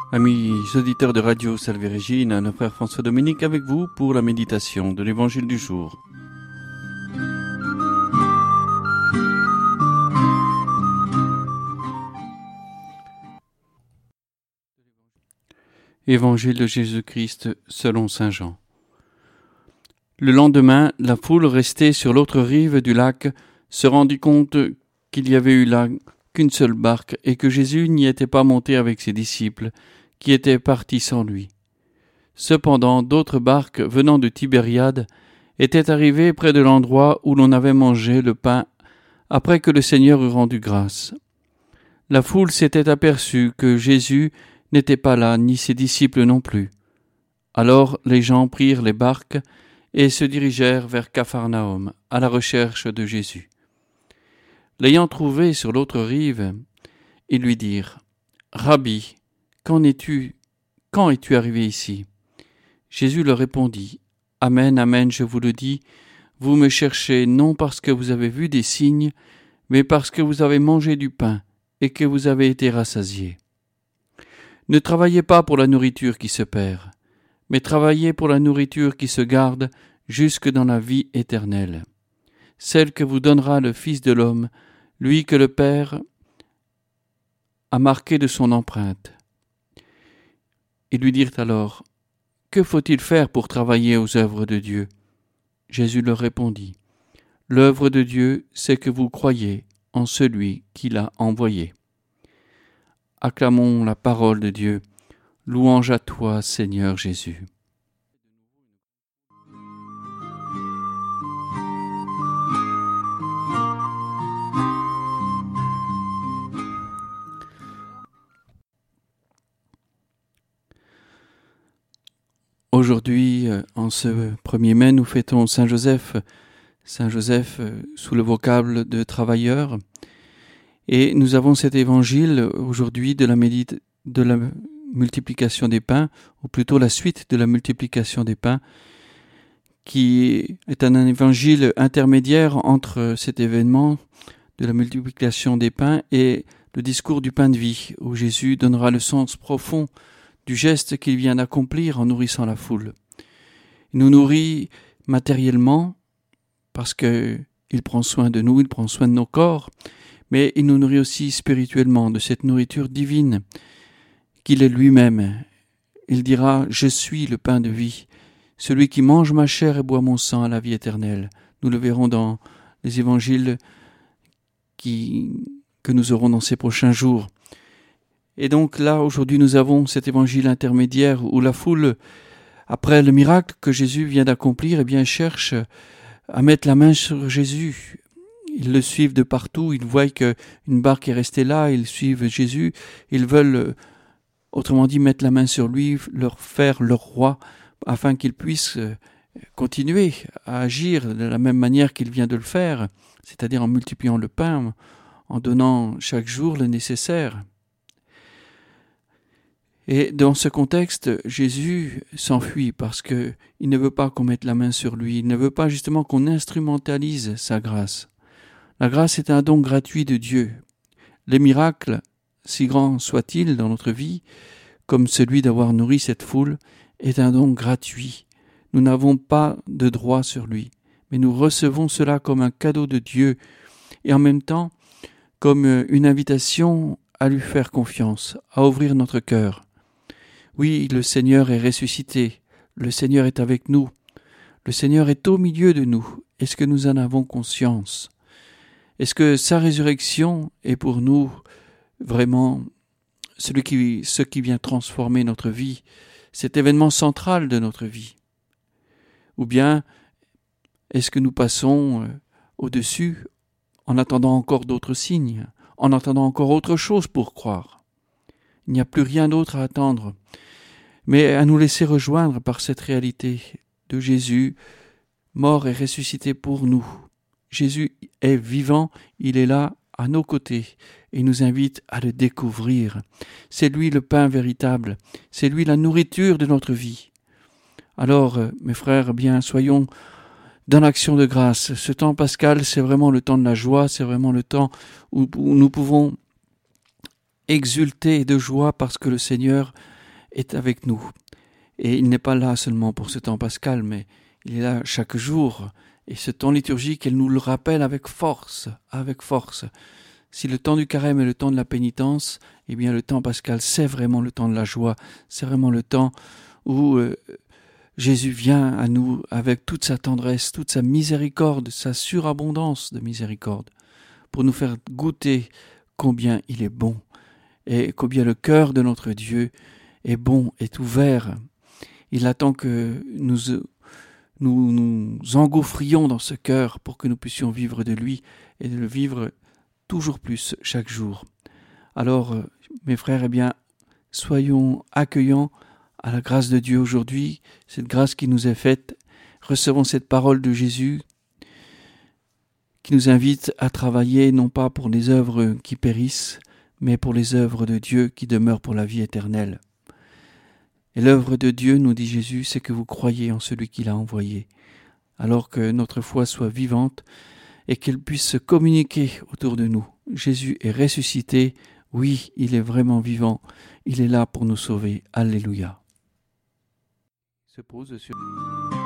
Amis auditeurs de Radio Salve Regina, notre frère François Dominique avec vous pour la méditation de l'Évangile du jour. Évangile de Jésus-Christ selon saint Jean. Le lendemain, la foule restée sur l'autre rive du lac se rendit compte qu'il y avait eu là qu'une seule barque et que Jésus n'y était pas monté avec ses disciples, qui étaient partis sans lui. Cependant, d'autres barques venant de Tibériade étaient arrivées près de l'endroit où l'on avait mangé le pain après que le Seigneur eut rendu grâce. La foule s'était aperçue que Jésus n'était pas là, ni ses disciples non plus. Alors les gens prirent les barques et se dirigèrent vers Capharnaüm, à la recherche de Jésus. L'ayant trouvé sur l'autre rive, ils lui dirent « Rabbi, quand es-tu arrivé ici ?» Jésus leur répondit « Amen, amen, je vous le dis, vous me cherchez non parce que vous avez vu des signes, mais parce que vous avez mangé du pain et que vous avez été rassasiés. Ne travaillez pas pour la nourriture qui se perd, mais travaillez pour la nourriture qui se garde jusque dans la vie éternelle, celle que vous donnera le Fils de l'homme, lui que le Père a marqué de son empreinte. » Ils lui dirent alors « Que faut-il faire pour travailler aux œuvres de Dieu ?» Jésus leur répondit « L'œuvre de Dieu, c'est que vous croyez en celui qui l'a envoyé. » Acclamons la parole de Dieu. Louange à toi, Seigneur Jésus. Aujourd'hui, en ce 1er mai, nous fêtons Saint Joseph. Saint Joseph sous le vocable de travailleur. Et nous avons cet évangile aujourd'hui de la multiplication des pains, ou plutôt la suite de la multiplication des pains, qui est un évangile intermédiaire entre cet événement de la multiplication des pains et le discours du pain de vie, où Jésus donnera le sens profond du geste qu'il vient d'accomplir en nourrissant la foule. Il nous nourrit matériellement parce qu'il prend soin de nous, il prend soin de nos corps, mais il nous nourrit aussi spirituellement de cette nourriture divine qu'il est lui-même. Il dira « Je suis le pain de vie, celui qui mange ma chair et boit mon sang à la vie éternelle ». Nous le verrons dans les évangiles que nous aurons dans ces prochains jours. Et donc là, aujourd'hui, nous avons cet évangile intermédiaire où la foule, après le miracle que Jésus vient d'accomplir, cherche à mettre la main sur Jésus. Ils le suivent de partout, ils voient qu'une barque est restée là, ils suivent Jésus, ils veulent, autrement dit, mettre la main sur lui, leur faire leur roi, afin qu'il puisse continuer à agir de la même manière qu'il vient de le faire, c'est-à-dire en multipliant le pain, en donnant chaque jour le nécessaire. Et dans ce contexte, Jésus s'enfuit parce qu'il ne veut pas qu'on mette la main sur lui, il ne veut pas justement qu'on instrumentalise sa grâce. La grâce est un don gratuit de Dieu. Les miracles, si grands soient-ils dans notre vie, comme celui d'avoir nourri cette foule, est un don gratuit. Nous n'avons pas de droit sur lui, mais nous recevons cela comme un cadeau de Dieu et en même temps comme une invitation à lui faire confiance, à ouvrir notre cœur. Oui, le Seigneur est ressuscité, le Seigneur est avec nous, le Seigneur est au milieu de nous. Est-ce que nous en avons conscience ? Est-ce que sa résurrection est pour nous vraiment ce qui vient transformer notre vie, cet événement central de notre vie ? Ou bien est-ce que nous passons au-dessus en attendant encore d'autres signes, en attendant encore autre chose pour croire ? Il n'y a plus rien d'autre à attendre, mais à nous laisser rejoindre par cette réalité de Jésus, mort et ressuscité pour nous. Jésus est vivant, il est là à nos côtés et il nous invite à le découvrir. C'est lui le pain véritable, c'est lui la nourriture de notre vie. Alors, mes frères, bien, soyons dans l'action de grâce. Ce temps pascal, c'est vraiment le temps de la joie, c'est vraiment le temps où nous pouvons exulter de joie parce que le Seigneur est avec nous. Et il n'est pas là seulement pour ce temps pascal, mais il est là chaque jour. Et ce temps liturgique, elle nous le rappelle avec force, avec force. Si le temps du carême est le temps de la pénitence, eh bien le temps pascal, c'est vraiment le temps de la joie. C'est vraiment le temps où Jésus vient à nous avec toute sa tendresse, toute sa miséricorde, sa surabondance de miséricorde, pour nous faire goûter combien il est bon et combien le cœur de notre Dieu est bon, est ouvert. Il attend que nous engouffrions dans ce cœur pour que nous puissions vivre de lui et de le vivre toujours plus chaque jour. Alors, mes frères, eh bien, soyons accueillants à la grâce de Dieu aujourd'hui, cette grâce qui nous est faite. Recevons cette parole de Jésus qui nous invite à travailler non pas pour les œuvres qui périssent, mais pour les œuvres de Dieu qui demeurent pour la vie éternelle. Et l'œuvre de Dieu, nous dit Jésus, c'est que vous croyez en celui qu'il a envoyé, alors que notre foi soit vivante et qu'elle puisse se communiquer autour de nous. Jésus est ressuscité, oui, il est vraiment vivant, il est là pour nous sauver. Alléluia. Se pose sur...